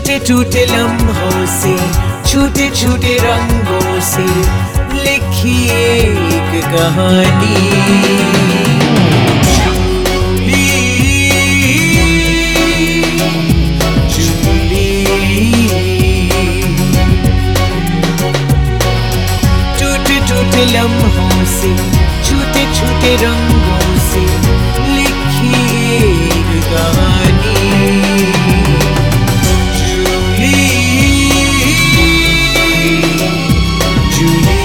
टूटे टूटे लम्हों से, छूटे छूटे रंगों से लिखी एक कहानी। लम्हों से, छूटे छूटे रंगों से लिखी एक कहानी। जूली जूली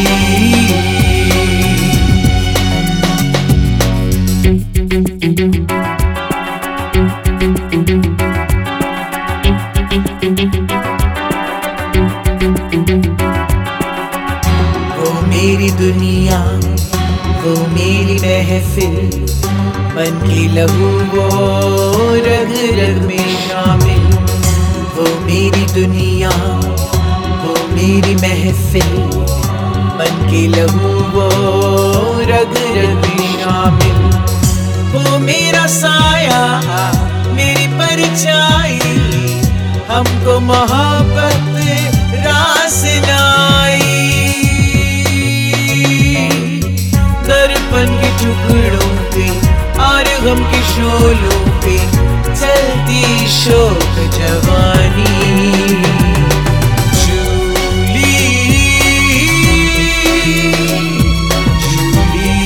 मेरी दुनिया, वो मेरी महफिल, मन की लहू वो रग रग में शामिल। वो मेरी दुनिया, वो मेरी महफिल, मन की लहू वो रग रग में शामिल। वो मेरा साया, मेरी परछाई, हमको मोहब्बत रास नाई। दर्पण के टुकड़ों पे और गम के शोलों पे चलती शोक जवानी। जूली जूली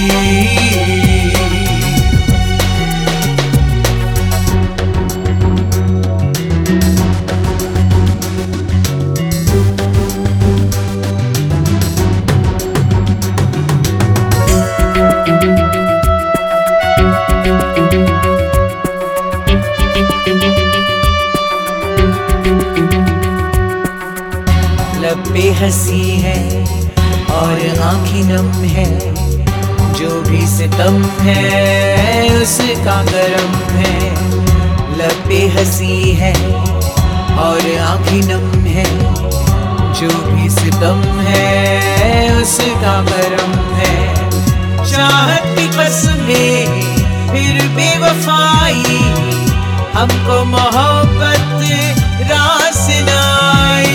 लब पे हंसी है और आँखें नम है, जो भी सितम है उसका करम है। लब पे हंसी है और आँखें नम है, जो भी सितम है उसका करम है। चाहत की कसमें फिर बेवफाई, हमको मोहब्बत रास नाई।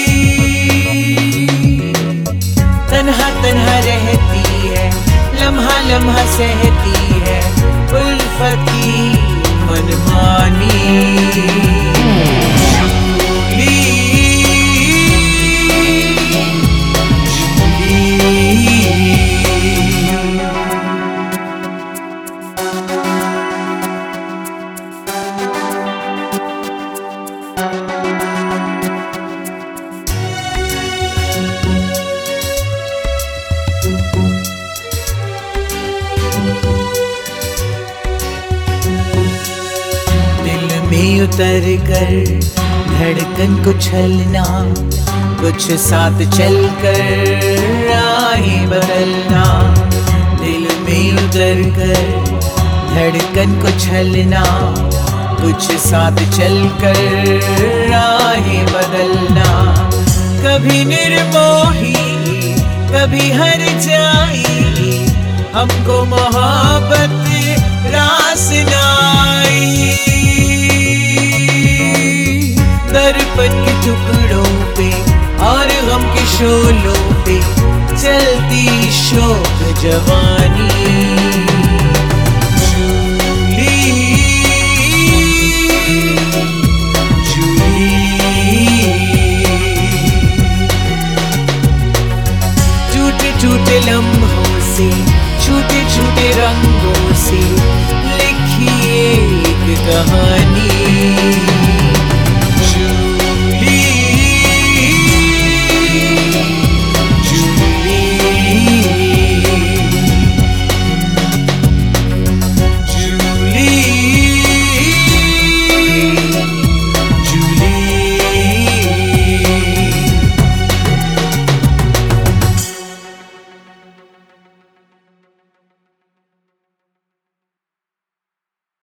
तन्हा तन्हा रहती है, लम्हा लम्हा सहती है उल्फत की मनमानी। जूली में उतर कर धड़कन को छलना, कुछ साथ चलकर राहें बदलना। दिल में उतर कर धड़कन को छलना, कुछ साथ चलकर राहें बदलना। कभी निर्मोही कभी हर जाई, हमको मोहब्बत रास नाई। दर्पण के टुकड़ों पे और गम के शोलों पे चलती शोक जवानी। जूली जूली टूटे टूटे लम्हों से, छूटे छूटे रंगों से लिखी एक कहानी।